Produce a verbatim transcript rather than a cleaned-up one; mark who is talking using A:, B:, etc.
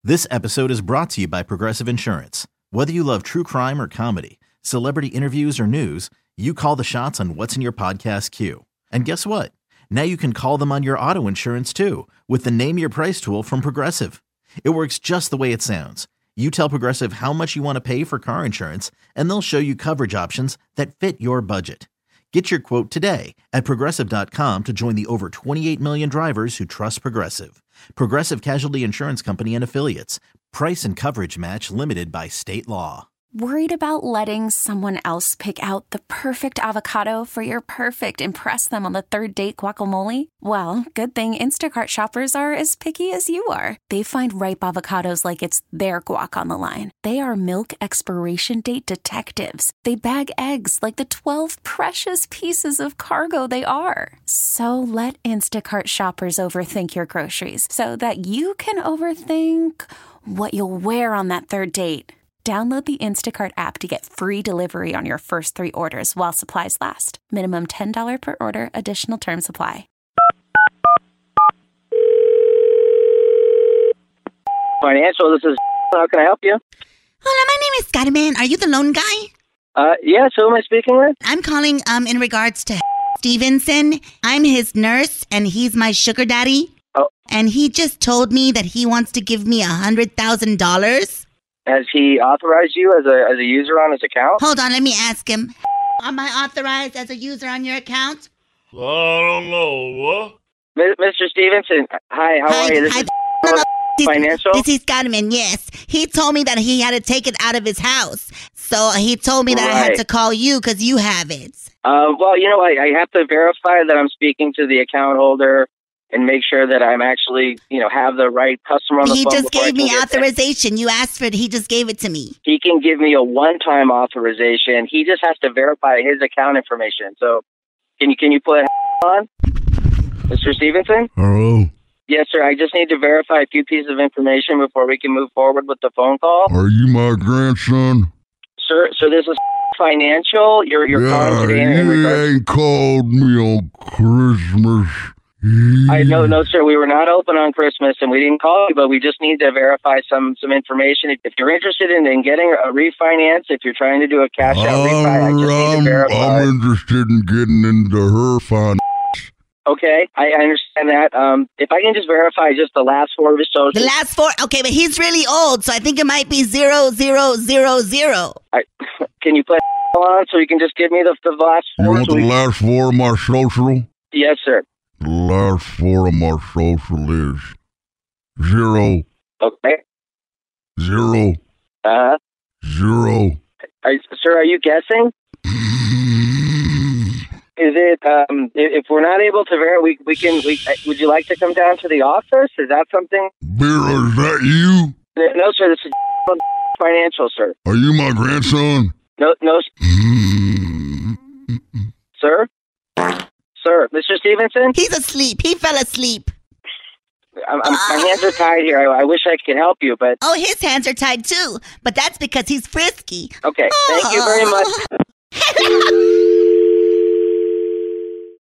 A: This episode is brought to you by Progressive Insurance. Whether you love true crime or comedy, celebrity interviews or news, you call the shots on what's in your podcast queue. And guess what? Now you can call them on your auto insurance too with the Name Your Price tool from Progressive. It works just the way it sounds. You tell Progressive how much you want to pay for car insurance, and they'll show you coverage options that fit your budget. Get your quote today at Progressive dot com to join the over twenty-eight million drivers who trust Progressive. Progressive Casualty Insurance Company and Affiliates. Price and coverage match limited by state law.
B: Worried about letting someone else pick out the perfect avocado for your perfect impress them on the third date guacamole? Well, good thing Instacart shoppers are as picky as you are. They find ripe avocados like it's their guac on the line. They are milk expiration date detectives. They bag eggs like the twelve precious pieces of cargo they are. So let Instacart shoppers overthink your groceries so that you can overthink what you'll wear on that third date. Download the Instacart app to get free delivery on your first three orders while supplies last. Minimum ten dollars per order. Additional terms apply.
C: Financial, this is... How can I help you?
D: Hola, my name is Carmen. Are you the loan guy?
C: Uh, yes, who am I speaking with?
D: I'm calling um in regards to Stevenson. I'm his nurse, and he's my sugar daddy.
C: Oh.
D: And he just told me that he wants to give me a one hundred thousand dollars.
C: Has he authorized you as a as a user on his account?
D: Hold on, let me ask him. Am I authorized as a user on your account?
E: I don't know, what?
C: M- Mister Stevenson, hi, how
D: Hi,
C: are you? This
D: hi,
C: is
D: no, no, this-
C: Financial?
D: This is Carmen, yes. He told me that he had to take it out of his house. So he told me that I had
C: Right.
D: to call you because you have it.
C: Uh, well, you know, I, I have to verify that I'm speaking to the account holder and make sure that I'm actually, you know, have the right customer on the
D: He
C: phone.
D: just
C: before I
D: gave
C: can
D: me
C: get that.
D: authorization. You asked for it. He just gave it to me.
C: He can give me a one-time authorization. He just has to verify his account information. So, can you can you put on, Mister Stevenson?
E: Hello?
C: Yes, sir. I just need to verify a few pieces of information before we can move forward with the phone call.
E: Are you my grandson?
C: Sir, so this is financial. You're you're
E: yeah,
C: calling today in
E: you
C: regards.
E: ain't called me on Christmas.
C: I no no sir. We were not open on Christmas, and we didn't call you, but we just need to verify some some information. If, if you're interested in, in getting a refinance, if you're trying to do a cash out refi, I just need to
E: I'm,
C: verify.
E: I'm interested in getting into her finance.
C: Okay, I, I understand that. Um, if I can just verify just the last four of his social.
D: The last four? Okay, but he's really old, so I think it might be zero, zero, zero, zero.
C: I, can you put on so you can just give me the, the last
E: You
C: four?
E: want
C: so
E: the
C: we-
E: last four of my social?
C: Yes, sir.
E: The last four of my social is zero,
C: Okay.
E: zero,
C: Uh,
E: zero.
C: are, sir, are you guessing? Is it, um, if if we're not able to verify, we, we can, we, uh, would you like to come down to the office? Is that something?
E: Vera, is that you?
C: No, sir, this is financial, sir.
E: Are you my grandson?
C: No, no, sir? Sir, Mister Stevenson?
D: He's asleep. He fell asleep.
C: I'm, I'm, my hands are tied here. I, I wish I could help you, but...
D: Oh, his hands are tied too, but that's because he's frisky.
C: Okay, thank you very much.